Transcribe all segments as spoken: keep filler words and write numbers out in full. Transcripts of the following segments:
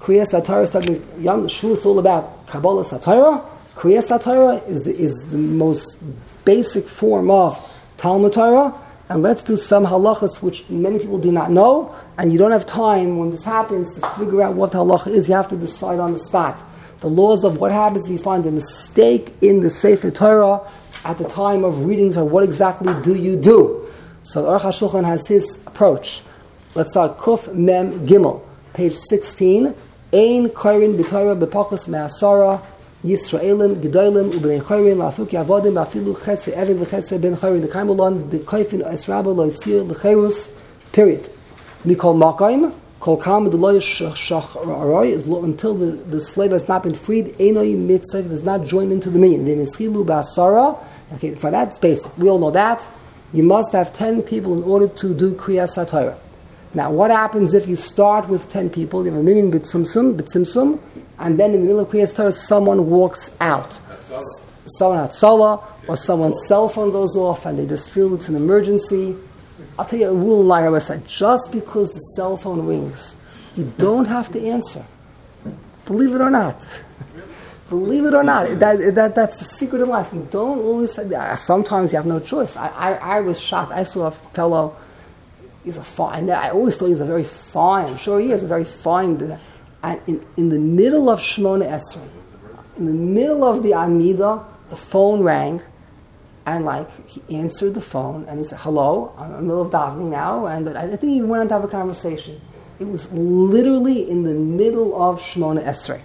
Kriyas HaTorah is talking, Yom Shul is all about Kabbalah HaTorah. Kriyas HaTorah is the, is the most basic form of Talmud Torah. And let's do some halachas which many people do not know, and you don't have time when this happens to figure out what the halacha is. You have to decide on the spot. The laws of what happens if you find a mistake in the Sefer Torah at the time of reading Torah. What exactly do you do? So the Aruch HaShulchan has his approach. Let's start Kuf Mem Gimel, page sixteen. Ein korin b'Torah b'pachas me'asara Yisraelim gedolim u'bnei chorin la'afuki avodim afilu chetzer evin v'chetzer ben chorin the kaimulon the koifin esrabah lo yitzir l'cherus. Period. Mikol makayim kol kam d'lo yishacharoi until the the slave has not been freed. Einoi mitzvah does not join into the mean. V'mischilu ba'asara. Okay, for that's basic. We all know that. You must have ten people in order to do Kriyas HaTorah. Now, what happens if you start with ten people? You have a million b'tzimtzum, b'tzimtzum, and then in the middle of Kriyas HaTorah, someone walks out. S- someone had Salah, or someone's cell phone goes off, and they just feel it's an emergency. I'll tell you a rule in Rabbi said, just because the cell phone rings, you don't have to answer. Believe it or not. Believe it or not, that, that that's the secret of life. You don't always say that. Sometimes you have no choice. I, I, I was shocked. I saw a fellow, he's a fine, I always thought he's a very fine, sure he is a very fine, and in, in the middle of Shemona Esrei, in the middle of the Amida, the phone rang, and like, he answered the phone, and he said, hello, I'm in the middle of davening now, and I think he went on to have a conversation. It was literally in the middle of Shemona Esrei.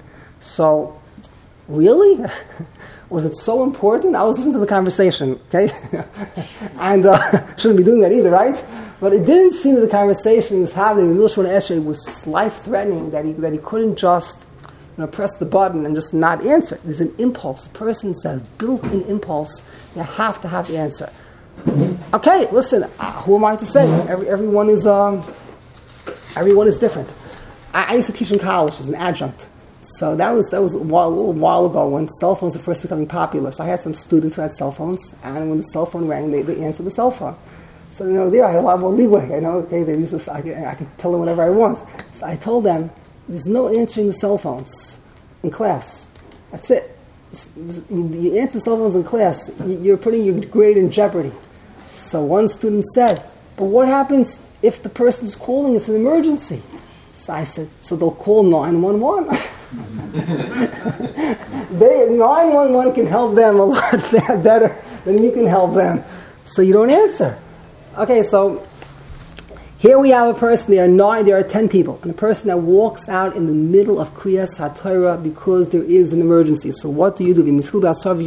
So, really? Was it so important? I was listening to the conversation, okay? and uh, shouldn't be doing that either, right? But it didn't seem that the conversation he was having in the middle of Shemona Esrei was life-threatening, that he that he couldn't just you know, press the button and just not answer. There's an impulse. The person says, built-in impulse, you have to have the answer. Okay, listen, uh, who am I to say? Every, everyone is um, everyone is different. I, I used to teach in college as an adjunct. So that was that was a, while, a little while ago when cell phones were first becoming popular. So I had some students who had cell phones, and when the cell phone rang, they, they answered the cell phone. So you know, there I had a lot more leeway. You know, okay, they used to, I, could, I could tell them whatever I want. So I told them, there's no answering the cell phones in class. That's it. You, you answer cell phones in class, you're putting your grade in jeopardy. So one student said, but what happens if the person's calling it's an emergency? So I said, so they'll call nine one one. they nine one one can help them a lot better than you can help them. So you don't answer. Okay, so here we have a person, there are nine, there are ten people, and a person that walks out in the middle of Kriyas HaTorah because there is an emergency. So what do you do? So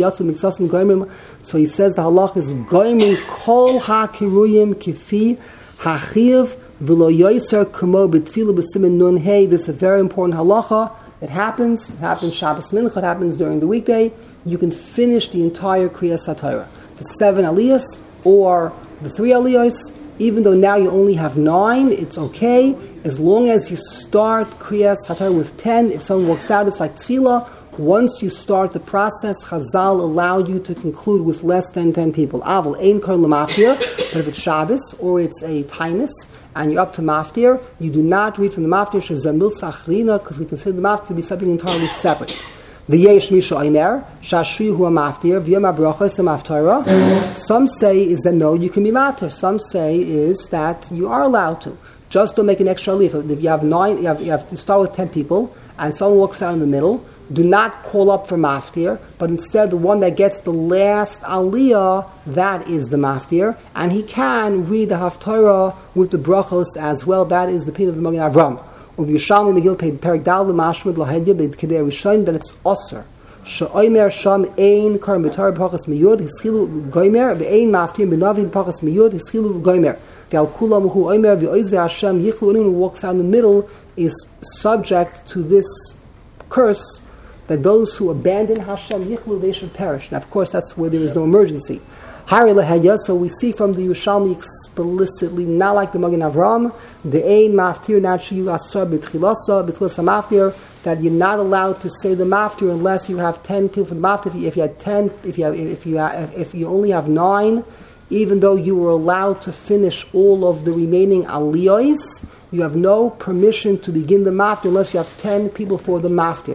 he says the halach is goyim kol ha-kiruyim kifi hachiv v'lo yoyser kumo b'tfilu b'simen nun hey. This is a very important halacha. It happens, it happens Shabbos Mincha, it happens during the weekday. You can finish the entire Kriyas HaTorah. The seven aliyos or the three aliyos, even though now you only have nine, it's okay. As long as you start Kriyas HaTorah with ten, if someone walks out, it's like tefillah. Once you start the process, Chazal allowed you to conclude with less than ten people. Aval, ein kor l'maftir, but if it's Shabbos or it's a tainus, and you're up to maftir, you do not read from the maftir shezamil sachrina, because we consider the maftir to be something entirely separate. V'yesh mishu oimer shashri hu maftir v'yom habrachos ha'maftira. Some say is that no, you can be matir. Some say is that you are allowed to. Just don't make an extra leaf. If you have nine, you have, you have to start with ten people, and someone walks out in the middle. Do not call up for maftir, but instead the one that gets the last aliyah, that is the maftir, and he can read the haftarah with the brachos as well. That is the pin of the Magen Avram. Of Yishalmi Megillah paid perik dal l'mashmud lahedya b'kedei rishon, that it's osir. She'omer sham ein kar mitar b'pachas miyud hischilu goymer v'ein maftir b'navi b'pachas miyud hischilu goymer v'al kulam hu omer v'oiz v'Hashem yichlu. Anyone who walks out in the middle is subject to this curse, that those who abandon Hashem Yichlu, they should perish. Now, of course, that's where there is no emergency. Hari lehedya, so we see from the Yerushalmi explicitly, not like the Magen Avram, the ein maftir not shiyu asar b'tchilasa b'tchilasa maftir, that you're not allowed to say the maftir unless you have ten people for the maftir. If you had ten, if you have, if you have, if you only have nine, even though you were allowed to finish all of the remaining aliyos, you have no permission to begin the maftir unless you have ten people for the maftir.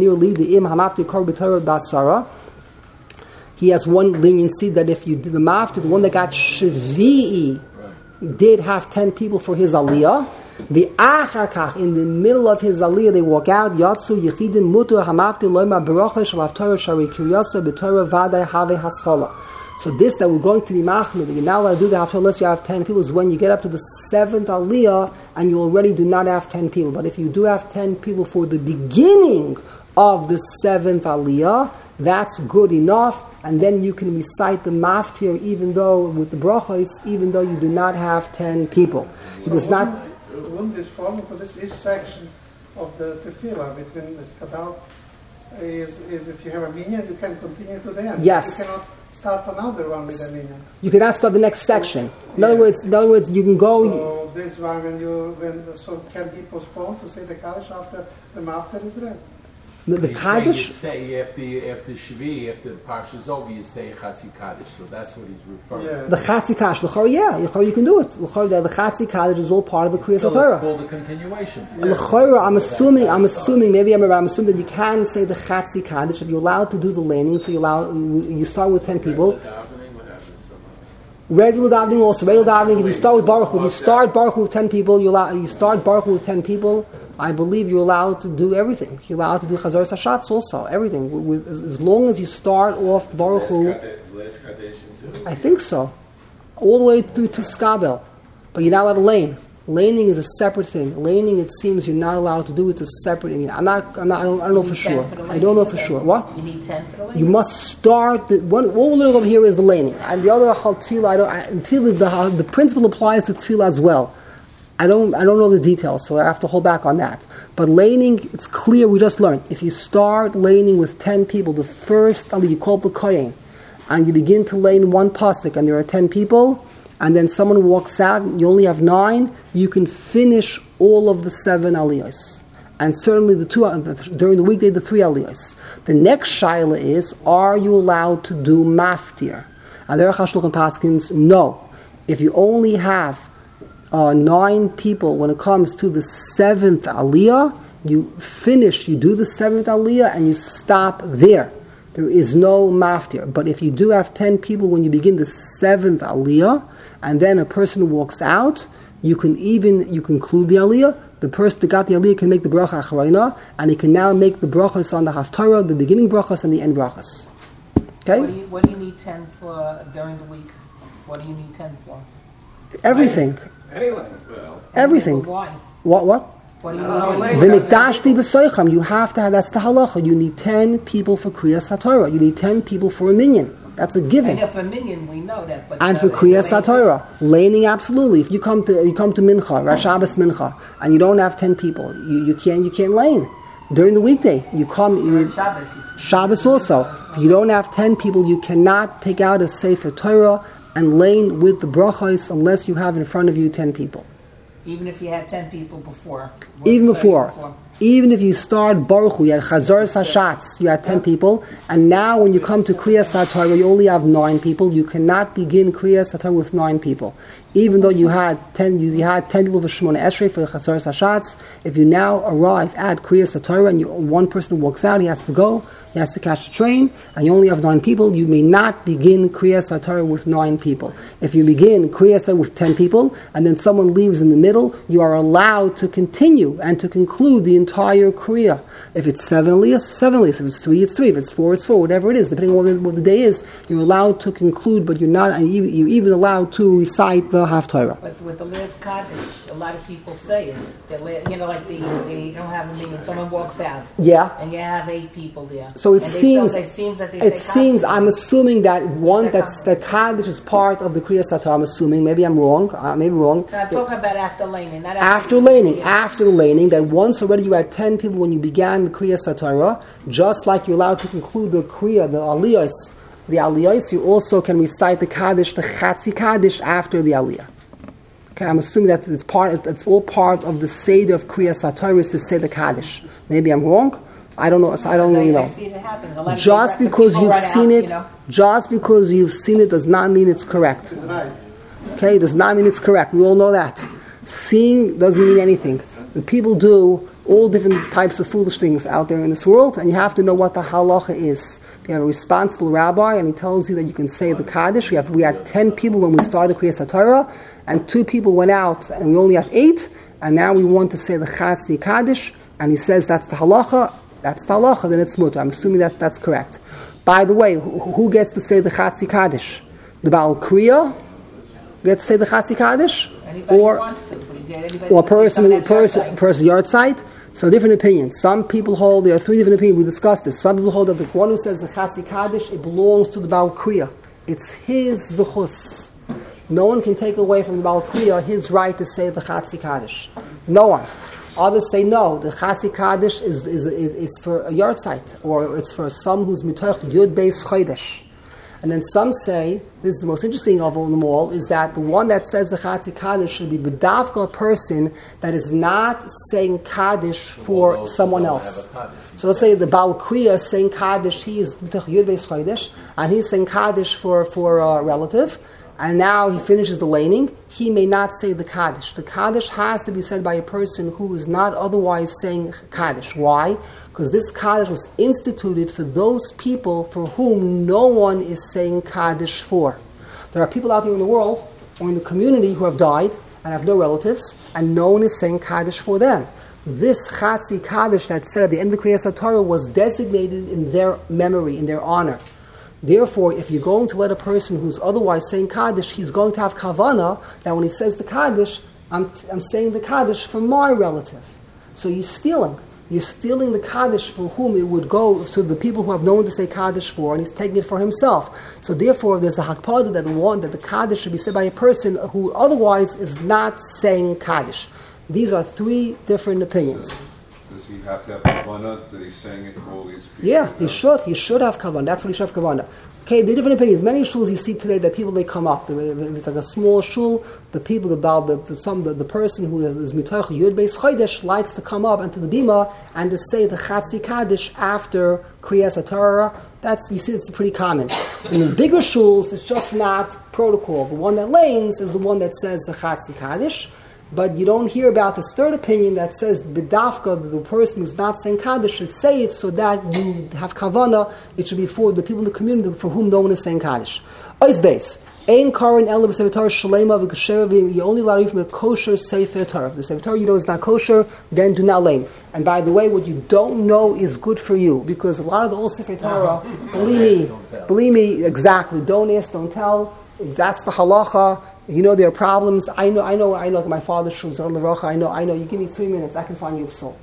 He has one leniency that if you did the maftir, the one that got shvi'i did have ten people for his aliyah. The acharkach, in the middle of his aliyah, they walk out. Yatsu yechidim mutu hamaftir loima beracha shalav Torah shari kiryasa b'Torah vaday have haschala. So this that we're going to be machmir, that you're not allowed to do the haftarah unless you have ten people, is when you get up to the seventh aliyah and you already do not have ten people. But if you do have ten people for the beginning of the seventh aliyah, that's good enough, and then you can recite the maftir even though with the brachos, even though you do not have ten people. So it is not. Wouldn't this follow for this each section of the tefillah between the skadal is is if you have a minyan, you can continue to the end. Yes. You cannot start another one with a minyan. You cannot start the next section. In other Yeah. words, in other words, you can go. So this one, when you when so can be postponed to say the kaddish after the maftir is read. The, the He's kaddish. saying you say after after Shvi, after the parsha is over, you say Chatzi Kaddish. So that's what he's referring. Yeah. to. The Chatzi Kaddish, l'chor, yeah, l'chor, you can do it. L'chor, the Chatzi Kaddish is all part of the Kriyas Still, HaTorah. it's called a continuation. L'chor, I'm assuming, I'm assuming, maybe I'm, I'm assuming that you can say the Chatzi Kaddish if you're allowed to do the laning. So you allow, you start with ten people. Regular davening also, regular davening. If you start with Baruch Hu, if you start Baruch Hu with ten people, you allow, you start Baruch Hu with ten people. I believe you're allowed to do everything. You're allowed to do Chazar Sashatz also, everything. With, with, as long as you start off Baruch Hu. I think so. All the way through to Skabel. But you're not allowed to lane. Laning is a separate thing. Laning, it seems, you're not allowed to do. It's a separate thing. I'm not, I'm not, I don't, I don't know for sure. I don't know for sure. What? You need ten for the laning? You must start, the, one, what we're learning over here is the laning. And the other, Hal Tefillah, I don't, I, Tefillah, the, the principle applies to Tefillah as well. I don't I don't know the details, so I have to hold back on that. But laning, it's clear, we just learned. If you start laning with ten people, the first aliyah, you call it the kohen, and you begin to lane one pasuk, and there are ten people, and then someone walks out, and you only have nine, you can finish all of the seven aliyahs. And certainly the two, during the weekday, the three aliyahs. The next shaila is, are you allowed to do maftir? And there are Chashluch and Paskins, no. If you only have Uh, nine people, when it comes to the seventh aliyah, you finish, you do the seventh aliyah, and you stop there. There is no maftir. But if you do have ten people when you begin the seventh aliyah, and then a person walks out, you can even, you conclude the aliyah, the person that got the aliyah can make the bracha acharayna, and he can now make the brachas on the haftarah, the beginning brachas and the end brachas. Okay? What do you, what do you need ten for during the week? What do you need ten for? Everything. Anyway, Well, Everything. Why? What, what? What do you Oh, need? wait. V'nikdashti b'soicham. You have to have, that's the halacha. You need ten people for Kriyas HaTorah. You need ten people for a minyan. That's a And given. if a minion, we know that. But And uh, for Kriyas laning- HaTorah. Laning, absolutely. If you come to, you come to Mincha, Rosh Shabbos Mincha, and you don't have ten people, you, you can't, you can't lane. During the weekday, you come, During you, Shabbos, you- Shabbos also. If you don't have ten people, you cannot take out a Sefer Torah and lane with the brachos unless you have in front of you ten people. even if you had ten people before. Even What- before. Even if you start Baruch Hu, you had Chazar Sashatz, you had ten people, and now when you come to Kriyas HaTorah, you only have nine people. You cannot begin Kriyas HaTorah with nine people. Even though you had ten, you, you had ten people for Shemona Esrei for Chazar Sashatz, if you now arrive at Kriyas HaTorah and you, one person walks out, he has to go, he has to catch the train, and you only have nine people, you may not begin Kriyas HaTorah with nine people. If you begin Kriyas HaTorah with ten people, and then someone leaves in the middle, you are allowed to continue and to conclude the entire Kriya. If it's seven aliyahs, seven aliyahs. If it's three, it's three. If it's four, it's four. Whatever it is, depending on what the, what the day is, you're allowed to conclude, but you're not, and you, you're even allowed to recite the Haftarah. But with the last Kaddish, a lot of people say it. That la- you know, like they, they don't have a meeting. Someone walks out, Yeah. and you have eight people there. So it And they seems, still- it seems that they it say seems. Kaddish. I'm assuming that one They're that's the Kaddish is part of the Kriyas HaTorah. I'm assuming. Maybe I'm wrong. Uh, maybe wrong. No, I'm talking about after laning, not After the- laning, yeah. after the laning, that once already you had ten people when you began the Kriyas HaTorah, just like you're allowed to conclude the Kriya, the Aliyahs, the Aliyahs, you also can recite the Kaddish, the Chatzi Kaddish after the Aliyah. Okay, I'm assuming that it's part, it's all part of the Seder of Kriyas HaTorah is to say the Kaddish. Maybe I'm wrong, I don't know. I don't I, really know. I've seen it happen. A lot of Just people because you've run seen out, it, you know? just because you've seen it does not mean it's correct. It's right. Okay, does not mean it's correct. We all know that. Seeing doesn't mean anything. And people do all different types of foolish things out there in this world, and you have to know what the halacha is. You have a responsible rabbi, and he tells you that you can say the Kaddish. We have we had ten people when we started Kriyas HaTorah, and two people went out, and we only have eight, and now we want to say the Chatzi Kaddish, and he says that's the halacha, that's the halacha, then it's mutter. I'm assuming that's, that's correct. By the way, who, who gets to say the Chatzi Kaddish? The Baal Kriya gets to say the Chatzi Kaddish? Anybody Or, wants to. But you get anybody or a who thinks person, on who- that person, website. person yard site? So different opinions. Some people hold, there are three different opinions, we discussed this. Some people hold that the one who says the Chatzi Kaddish, it belongs to the Baal Kriya. It's his zuchus. No one can take away from the Baal Kriya his right to say the Chatzi Kaddish. No one. Others say no, the Chatzi Kaddish is, is, is, it's for a yard site, or it's for some who's mitoch Yud Beis Chodesh. And then some say, this is the most interesting of all them all, is that the one that says the Chatzi Kaddish should be bedavka, a person that is not saying Kaddish for those who someone don't else. have a Kaddish. So let's say the Baal Kriya is saying Kaddish, he is mitoch Yud Beis Chodesh, and he's saying Kaddish for, for a relative, and now he finishes the laning, he may not say the Kaddish. The Kaddish has to be said by a person who is not otherwise saying Kaddish. Why? Because this Kaddish was instituted for those people for whom no one is saying Kaddish for. There are people out there in the world or in the community who have died and have no relatives, and no one is saying Kaddish for them. This Chatzi Kaddish that said at the end of the Kriyas HaTorah was designated in their memory, in their honor. Therefore, if you're going to let a person who's otherwise saying Kaddish, he's going to have Kavana, that when he says the Kaddish, I'm, I'm saying the Kaddish for my relative. So you're stealing. You're stealing the Kaddish for whom it would go to the people who have no one to say Kaddish for, and he's taking it for himself. So therefore, there's a hakpada that the one that the Kaddish should be said by a person who otherwise is not saying Kaddish. These are three different opinions. Does he have to have kavanah that he's saying it for all these people? Yeah, he should. He should have kavanah. That's what he should have kavanah. Okay, the different opinions. Many shuls you see today that people they come up. If it's like a small shul, the people about the, the some the, the person who is, is mitoch Yud Beis Chodesh likes to come up into the bima and to say the Chatzi Kaddish after Kriyas HaTorah. That's, you see, it's pretty common. In the bigger shuls, it's just not protocol. The one that lanes is the one that says the Chatzi Kaddish. But you don't hear about this third opinion that says bedavka, the person who's not saying Kaddish should say it so that you have kavanah. It should be for the people in the community for whom no one is saying Kaddish. Ois base. Ein karin el b'sefer Torah shalema v'kasher. You only allow you from a kosher sefer Torah. If the sefer Torah you know is not kosher, then do not lane. And by the way, what you don't know is good for you, because a lot of the old sefer Torah, believe me, believe me, exactly. Don't ask, don't tell. That's the halacha. You know there are problems. I know. I know. I know. My father's shul Zor L'Rocha. I know. I know. You give me three minutes, I can find you a psalm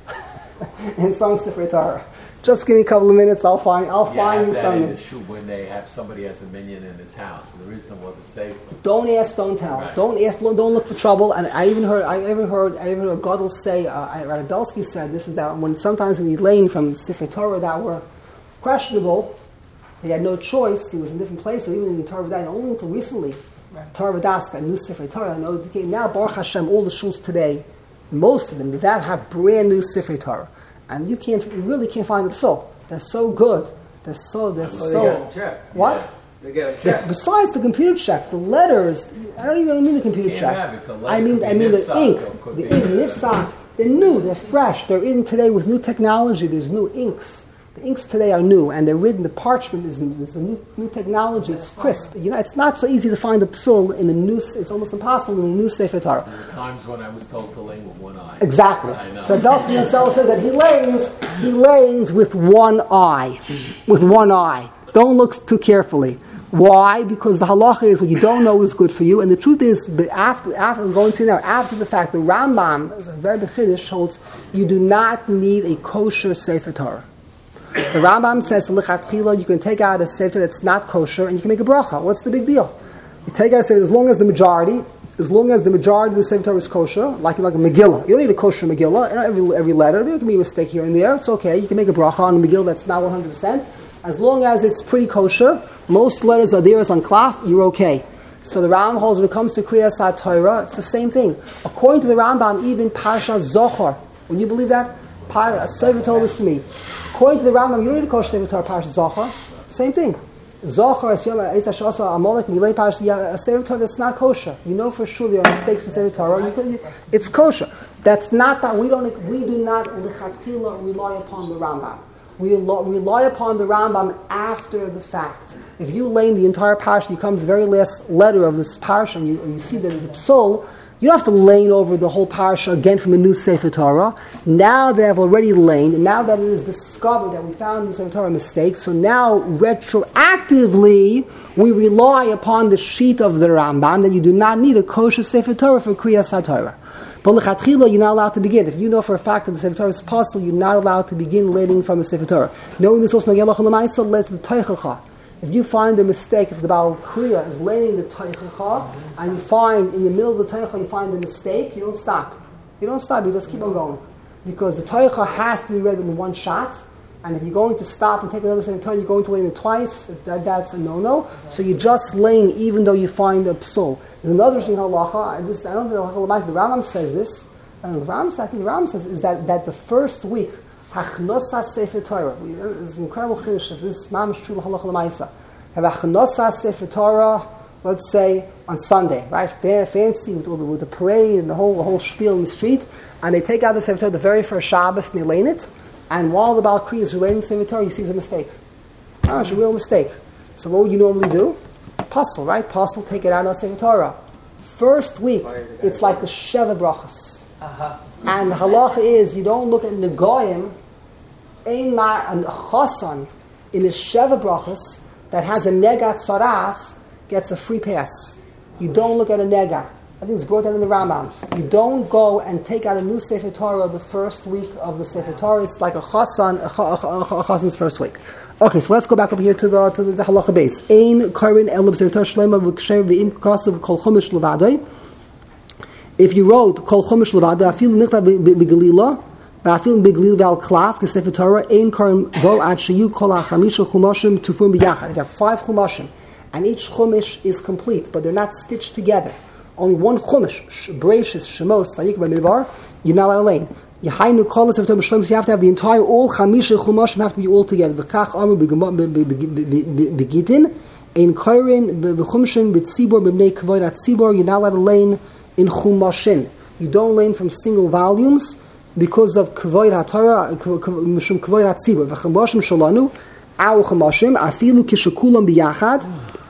in some sefer Torah. Just give me a couple of minutes. I'll find. I'll Yeah, find you that something. in the shul when they have somebody as a minion in his house, and there is no one to save them. Don't ask, don't tell. Right. Don't ask, don't look for trouble. And I even heard, I even heard, I even heard Gadol say, uh, Radosky said, this is that when sometimes when he lane from sefer Torah that were questionable, he had no choice. He was in different places, even in Torah V'day, only until recently. Right. Torah V'daska, new sefer Torah. I know okay, now Baruch Hashem, all the shuls today, most of them, that have brand new sefer Torah, and you can't, you really can't find them. So they're so good. They're so, they're Well, so. they got them checked. What? They get a The- check. besides the computer check, the letters, I don't even mean the computer Can't check. have it. The letter I mean, could I be mean the nifsak, ink, or could the be ink, the- nifsak. They're new, they're fresh. They're in today with new technology. There's new inks. The inks today are new, and they're written. The parchment is new. There's a new, new technology. It's crisp. You know, it's not so easy to find a psul in a new. It's almost impossible in a new sefer Torah. There were times when I was told to lane with one eye. Exactly. I know. So Dusty himself says that he lanes, he lanes with one eye, with one eye. Don't look too carefully. Why? Because the halacha is what you don't know is good for you, and the truth is, but after after going to now after the fact, the Rambam is a very big chiddush holds you do not need a kosher sefer Torah. The Rambam says lichatchila you can take out a sefer that's not kosher and you can make a bracha. What's the big deal? You take out a sefer as long as the majority, as long as the majority of the sefer Torah is kosher, like like a Megillah. You don't need a kosher Megillah. Every every letter there can be a mistake here and there. It's okay. You can make a bracha on a Megillah that's not one hundred percent. As long as it's pretty kosher, most letters are there as on klaf, you're okay. So the Rambam holds when it comes to Kriyas HaTorah, it's the same thing. According to the Rambam, even Parsha Zohar, when you believe that, a Sefer told this to me. According to the Rambam, you don't need to kosher Sefer Torah Parashat Zachor. Same thing. Zachor, Eitz Hashasa, Amalek, Milei Parashat, a Sefer Torah that's not kosher. You know for sure there are mistakes in Sefer Torah. You can, it's kosher. That's not that. We don't. We do not lechatchila rely upon the Rambam. We rely upon the Rambam after the fact. If you lane the entire parsha, you come to the very last letter of this parsha, and you, and you see that it's a psul, you don't have to lane over the whole parsha again from a new Sefer Torah. Now they have already laned, and now that it is discovered that we found in the Sefer Torah a mistake, so now retroactively we rely upon the sheet of the Rambam that you do not need a kosher Sefer Torah for Kriyas HaTorah. But lechatchila, you're not allowed to begin. If you know for a fact that the Sefer Torah is possible, you're not allowed to begin laning from a Sefer Torah. Knowing this also, let's the teichacha. If you find a mistake, if the Baal Kriya is laning the teichacha, and you find in the middle of the teichacha you find a mistake, you don't stop. You don't stop. You just keep on going, because the teichacha has to be read in one shot. And if you're going to stop and take another Sefer Torah, you're going to lane it twice. That, that's a no-no. So you're just laying even though you find a psul. There's another interesting halacha, and this, I don't think the Rambam says this, and the Rambam, I think the Rambam says, is that, that the first week, Hachnosas Sefer Torah, it's an incredible chiddush, if this is mamish true halacha l'maisa, have Hachnosas Sefer Torah, let's say, on Sunday, right, fancy, with, with, with the parade and the whole, the whole spiel in the street, and they take out the Sefer Torah the very first Shabbos, and they lane it, and while the Baal Kri is relating the Sefer Torah, he sees a mistake. Oh, it's a real mistake. So what would you normally do? Puzzle, right? Puzzle, take it out of Sefer Torah. First week, it's like the Sheva Brachas. Uh-huh. And the halacha is, you don't look at Negoyim, Ein Mar, and a Chosan in the Sheva Brachas that has a Negat Saras gets a free pass. You don't look at a Negat. I think it's brought down in the Rambam. You don't go and take out a new Sefer Torah the first week of the Sefer Torah. It's like a Chosan, a, a, a, a Chosan's first week. Okay, so let's go back over here to the to the, the halacha base. Ein karin elab zertar shlema v'ksher v'im kasav kol chumash levadai. If you wrote kol chumash levadai, afil nichta b'gelila, afil b'gelila v'al klaf k'sefer Torah, ein karin vo ad sheyu kol ha'chamisha chumashim tufum b'yachad. If you have five chumashim, and each chumash is complete, but they're not stitched together, only one chumash, Bereshis, Shemos, Vayikra, Midbar, you're not allowed to lane. You have to have the entire, all Chamisha Chumashim have to be all together. V'chach amu begitin, ein koirin b'chumshin b'tzibor b'bnei kavod at tzibor. You're not allowed to lane in Chumashin. You don't lane from single volumes because of kavod haTorah, mishum kavod at tzibor. V'chumashim shalanu, our Chumashim afilu kishekulam biyachad.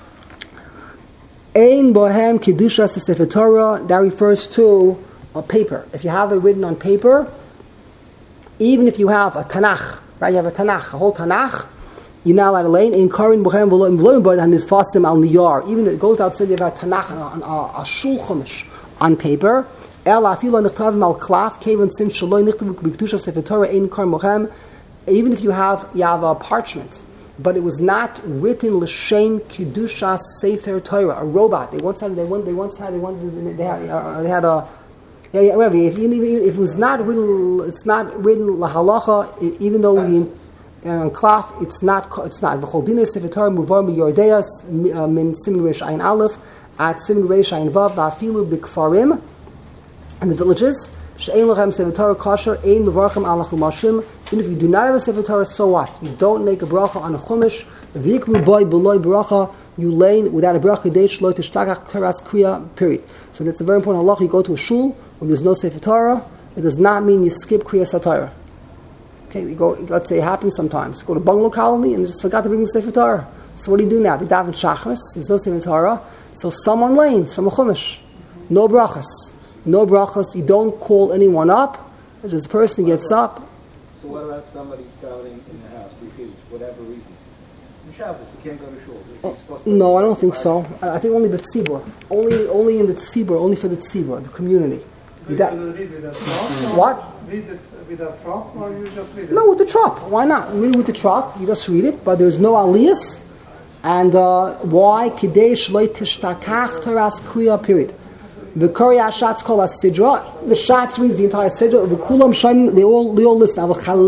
Ein bohem kedushas sefer Torah. That refers to a paper. If you have it written on paper, even if you have a Tanakh, right? You have a Tanakh, a whole Tanakh, you're not allowed to lane. In Karin bohem v'lo v'lo boyd and fastim al niyar. Even if it goes outside, you have a Tanakh, a, a, a shul chumash on paper. El afilo nichtavim al klaf kevan sin shaloi nichtavu b'kedushas sefer Torah ein Karin bohem. Even if you have you have a parchment, but it was not written l'shem kedushas sefer Torah. A robot. They once had. They once. They once had. They wanted. They had. Uh, they had a. Yeah, yeah. Whatever. If, if, if it was not written, it's not written lahalacha. Even though in uh, klaf, it's not. It's not. V'chol dinei sefer Torah muvar miyordeas min simin reish ayin aleph at simin reish ayin vav va'afilu b'kfarim and the villages. She'ein lachem sefer Torah kosher ein mevarchem al chumashim. Even if you do not have a sefer Torah, so what? You don't make a bracha on a chumash. V'ikru boy beloy bracha. You lane without a bracha deish lo tishtagach keras kriya. Period. So that's a very important halacha. You go to a shul when there's no sefer Torah. It does not mean you skip kriyas haTorah. Okay, you go. Let's say it happens sometimes. You go to bungalow colony and they just forgot to bring the sefer Torah. So what do you do now? They daven shachris. There's no sefer Torah. So someone lanes from a chumash. No brachas. No brachas. You don't call anyone up. Just a person gets up. So what about somebody davening in the house because whatever reason? In Shabbos, you can't go to shul. Is he supposed to No, I don't think so. I think only the tzibur. Only, only in the tzibur. Only for the tzibur, the community. Do you that, read with a trop? What? Read it with a trop, or you just read it? No, with the trop. Why not? Read it with the trop. You just read it, but there's no aliyas. And uh, why? Kidei shloi tishtakach teras kriya. Period. The Korea shots call us Sidra. The shots reads the entire Sidra. The Kulam Shem, they all they all listen.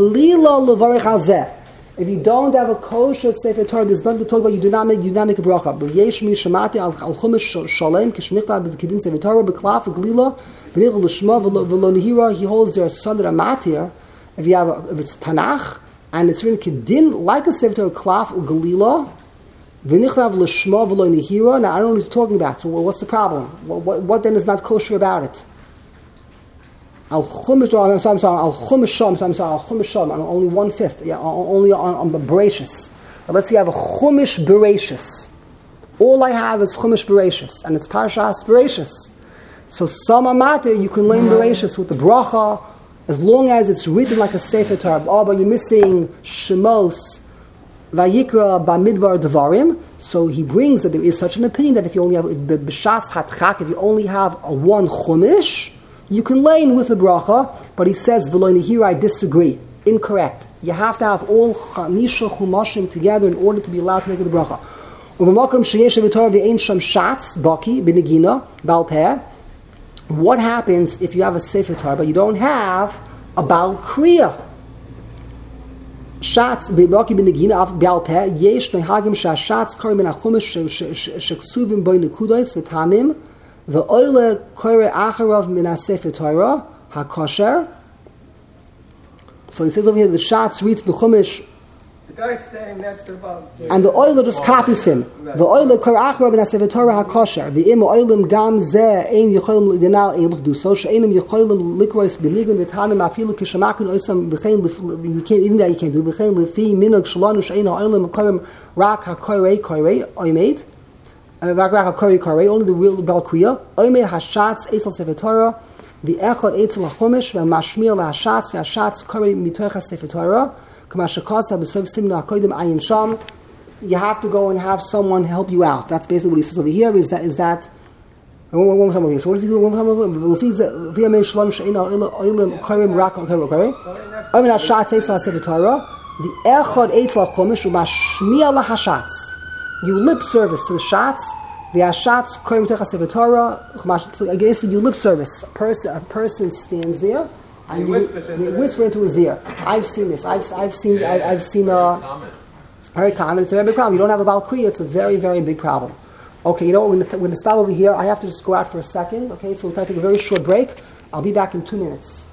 If you don't have a kosher sefer Torah, there's nothing to talk about. You do not make you do not make a bracha. But yesh mi shamati al al chumash shalem kishnichta b'kedin sefer Torah b'klaf v'glila b'nichol l'shma v'lo nehira. He holds there a son that a matir, if you have a, if it's Tanakh and it's written kedin like a Sefer Torah klaf ugalila, v'nichnav l'shma v'lo nehira. Now I don't know what he's talking about. So what's the problem? What, what, what then is not kosher about it? Al chumash, I'm sorry, I'm sorry, al chumasham, I'm sorry, al chumasham, on only one fifth, yeah, only on, on Bereshis. Let's say I have a chumash Bereshis. All I have is chumash Bereshis, and it's Parshas Bereshis. So some amater you can learn Bereshis with the bracha, as long as it's written like a Sefer Torah. Oh, but you're missing Shemos, Vayikra, Bamidbar, Devarim. So he brings that there is such an opinion that if you only have b'shas hatchak, if you only have a one chumash, you can lane with the bracha, but he says, V'lo nehira, I disagree. Incorrect. You have to have all chamisha chumashim together in order to be allowed to make the bracha. U'v'makom sheyesh v'torah v'ein sham shatz, baki, b'negina, bal peh. What happens if you have a Sefer Torah, but you don't have a bal kriya? Shatz, b'baki, b'negina, bal peh, yesh nehagim sha'shatz, kari min ha'chumash, she'ksuvim boi nekudos, v'tamim, V'oile koire acharav min ha-Sefer Torah ha-kosher. So he says over here, the Shatz reads the Chumash, The guy standing next to the Baal. and the oiler just copies him. V'oile koire acharav min ha-Sefer Torah ha-kosher. V'im oilim gam zeh ein yicholim l'idinal ein l'chdu. So she'enim yicholim likrois b'nigun v'tamim afilu kishamakun oisam v'chein even that you can't do v'chein l'fi minog shalanu she'ein oilim korim rak ha-koirei koirei oimed. Only the real Bal Kriya. Omer Hashatz Eitzel Sefer Torah, the Echad Eitzel HaChumash, ve'Mashmir LaHashatz, ve'Hashatz Korei Mitoich Sefer Torah, K'ma Shekasa B'Sov Simna HaKodim Ayin Sham. You have to go and have someone help you out. That's basically what he says over here. Is that is that? One more time over here. So what does he do? One more time over here. V'Yamei Shalom She'ena Oilim Korim Rak Korei. Omer Hashatz Eitzel Sefer Torah, the Echad Eitzel HaChumash, ve'Mashmir LaHashatz. You lip service to the shots. The Hashatz Korim Techa Sefer Torah. Against you lip service. A person, a person stands there and you, you whisper into his ear. I've seen this. I've I've seen yeah, I've, I've seen a uh, very common. It's a very big problem. You don't have a Bal Kriya. It's a very very big problem. Okay, you know when the, when the stop over here, I have to just go out for a second. Okay, so we'll take a very short break. I'll be back in two minutes.